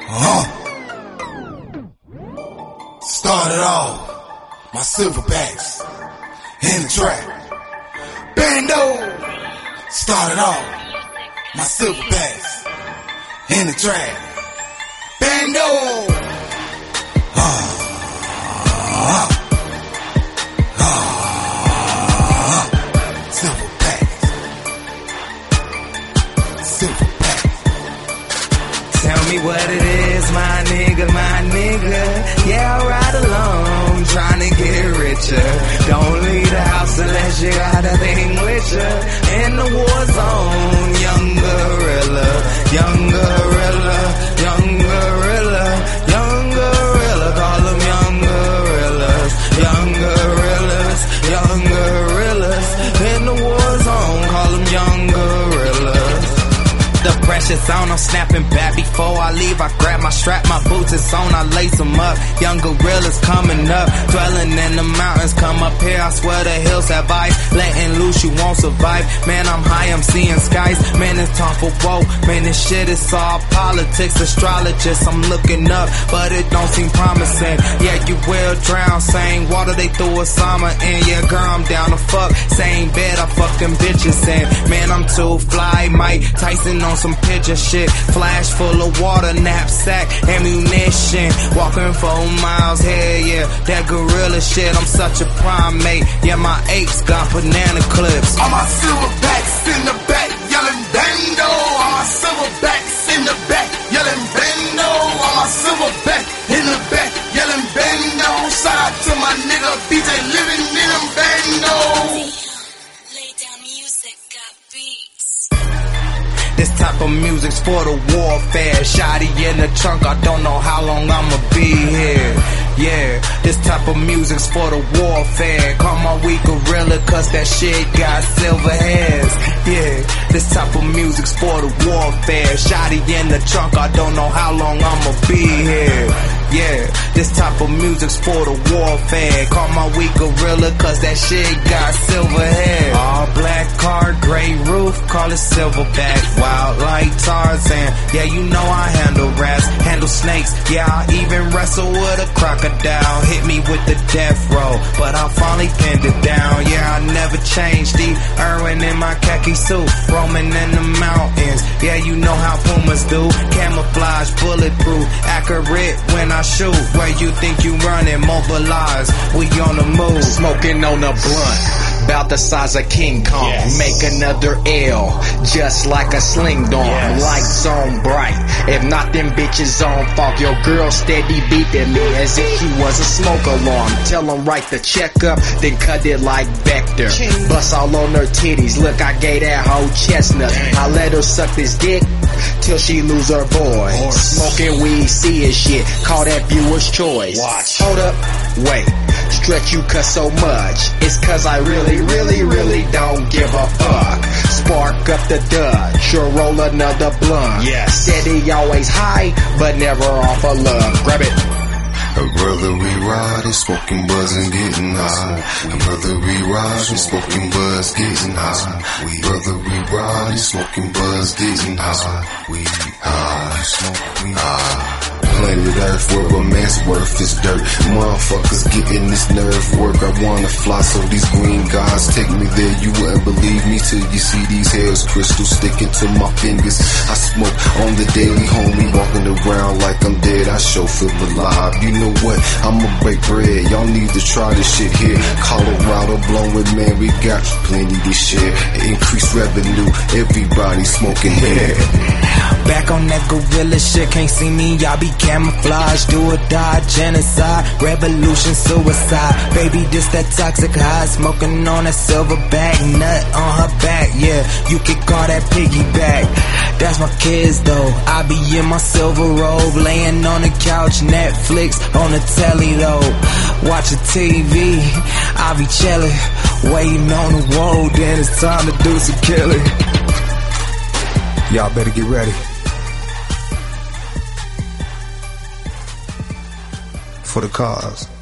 Started off my silverbacks in the trap. Bando. Started off my silverbacks in the trap. Bando. Tell me what it is, my nigga, my nigga. Yeah, I ride alone, trying to get richer. Don't leave the house unless you got a thing with ya. In the war zone, young gorilla, young gorilla, young gorilla, young gorilla. Call them young gorillas, young gorillas, young gorillas. In the war zone, call them young gorillas. The pressure's on, I'm snapping back. Before I leave, I grab my strap, my boots is on, I lace them up. Young gorillas coming up, dwelling in the mountains. Come up here, I swear the hills have ice. Letting loose, you won't survive. Man, I'm high, I'm seeing skies. Man, it's time for woe. Man, this shit is all politics. Astrologists, I'm looking up, but it don't seem promising. Yeah, you will drown. Same water they threw a summer in. Yeah, girl, I'm down to fuck. Same bed, I fuck them bitches in. Man, I'm too fly. Mike Tyson on some picture shit. Flash full of water, knapsack, ammunition. Walking 4 miles, hell yeah, that gorilla shit. I'm such a primate. Yeah, my apes got banana clips. All my silverbacks in the back, yelling bando. All my silverbacks in the back, yelling bando. All my silverback in the back, yelling bando. Shout out to my nigga BJ living in them bando. Lay down music, got beats. This type of music's for the warfare. Shotty in the trunk, I don't know how long I'ma be here. Yeah, this type of music's for the warfare. Call my weak gorilla, cause that shit got silver hairs. Yeah, this type of music's for the warfare. Shotty in the trunk, I don't know how long I'ma be here. Yeah, this type of music's for the warfare. Call my weak gorilla, cause that shit got silver hair. All black car, gray roof, call it silverback. Wild like Tarzan, yeah, you know I handle rats, handle snakes. Yeah, I even wrestle with a crocodile. Hit me with the death row, but I finally pinned it down. Yeah, I never changed. Steve Irwin in my khaki suit, roaming in the mountains. Yeah, you know how Pumas do. Camouflage, bulletproof, accurate when I shoot. Where you think you running, mobilize, we on the move. Smoking on a blunt, about the size of King Kong. Yes. Make another L, just like a sling dong. Yes. Lights on bright, if not them bitches on fog. Your girl steady beeping me as if she was a smoke alarm. Tell them write the check up, then cut it like Vector. Bust all on her titties, look, I gave that hoe chestnut. I let her suck this dick till she lose her voice. Smoking weed, seeing shit, call that viewer's choice. Watch. Hold up, wait, stretch you cuss so much. It's cause I really, really, really don't give a fuck. Spark up the Dutch, or roll another blunt. Yes. Steady, always high, but never off a love. Grab it. Brother, we riding, smoking buzz and getting high. Brother, we riding, smoking buzz, getting high. Brother, we riding, smoking buzz, getting high. We high, smoke, we high. Planet Earth where a man's worth is dirt. Motherfuckers getting this nerve work. I wanna fly so these green guys take me there. You wouldn't believe me till you see these hairs crystals sticking to my fingers. I smoke on the daily, homie, walking around like I'm dead. I sure feel alive. You know what? I'ma break bread. Y'all need to try this shit here. Colorado blowing, man, we got plenty to share. Increased revenue, everybody smoking here. Back on that gorilla shit, can't see me, y'all be camouflage, do or die, genocide, revolution, suicide. Baby, this that toxic high, smoking on that silverback, nut on her back, yeah, you could call that piggyback. That's my kids though, I be in my silver robe, laying on the couch, Netflix, on the telly though, watching TV, I be chillin', waiting on the road, then it's time to do some killing. Y'all better get ready for the cause.